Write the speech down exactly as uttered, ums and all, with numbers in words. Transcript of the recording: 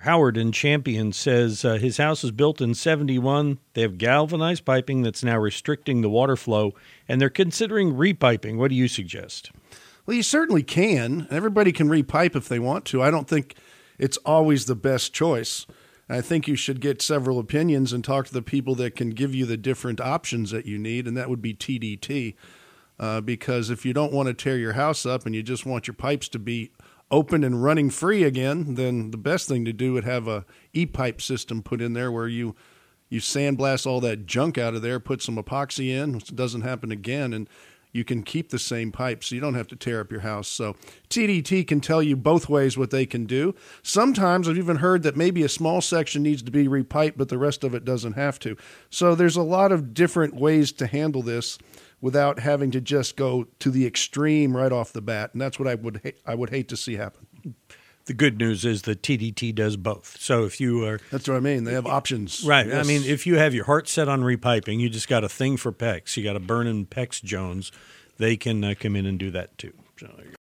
Howard in Champion says uh, his house was built in seventy-one. They have galvanized piping that's now restricting the water flow, and they're considering repiping. What do you suggest? Well, you certainly can. Everybody can repipe if they want to. I don't think it's always the best choice. I think you should get several opinions and talk to the people that can give you the different options that you need, and that would be T D T. Uh, because if you don't want to tear your house up and you just want your pipes to be open and running free again, then the best thing to do would have a E-pipe system put in there where you you sandblast all that junk out of there, put some epoxy in, so it doesn't happen again, and you can keep the same pipe so you don't have to tear up your house. So T D T can tell you both ways what they can do. Sometimes I've even heard that maybe a small section needs to be repiped, but the rest of it doesn't have to. So there's a lot of different ways to handle this without having to just go to the extreme right off the bat, and that's what I would ha- I would hate to see happen. The good news is that T D T does both. So if you are... That's what I mean. They have options. Right. Yes. I mean, if you have your heart set on repiping, you just got a thing for P E X. You got a burning P E X Jones. They can uh, come in and do that too. So